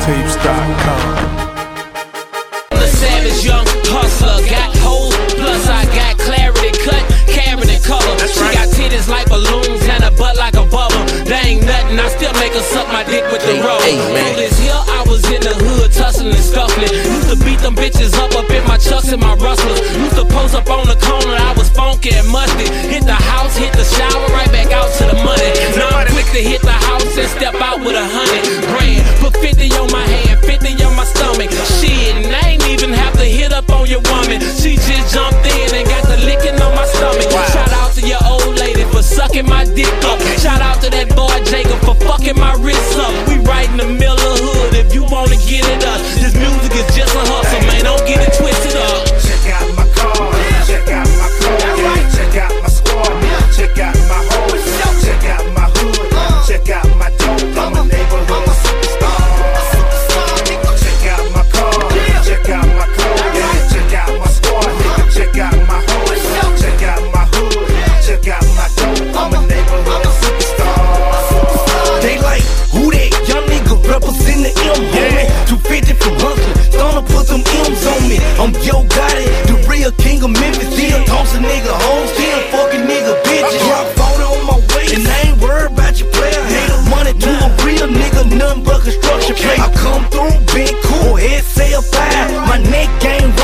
mixtapes.com. The savage young hustler, got hoes, plus I got clarity, cut, carrot and color. She got titties like balloons and a butt like a bubble. They ain't nothing, I still make her suck my dick with the roll. All this here, I was in the hood, tussling and scuffling. Used to beat them bitches up in my chucks and my rustlers. Used to post up on the corner, I was funky and musty. Hit the house, hit the shower, right back out to the money. Now I'm quick to hit the house and step out with 100 grand. Put 50 on my hand, 50 on my stomach. Shit, and I ain't even have to hit up on your woman. She just jumped in and got the licking on my stomach. Shout out to your old lady for sucking my dick up. Shout out to that boy Jacob for fucking my wrist up. We right in the middle of the hood if you wanna get it up. This music is just a hustle, man, don't get it twisted up. Check out my car, check out my car, check out my squad, check out my hoes, check out my hood, check out my dope, I'm a neighborhood superstar. Check out my car, check out my car, check out my squad, check out my hoes, check out my hood, check out my dope, I'm a neighborhood superstar. They like, who that? Young nigga represent the M, homie. 250 from hustling, gonna put them M's on me. I'm Yo Gotti, the real king of Memphis. Still Thompson nigga hoes, still fucking nigga bitches. Drop 40 on my waist, and I ain't worried about your player hater. Money to a real nigga, nothing but construction paper. I come through, been cool, head say a 5. My neck game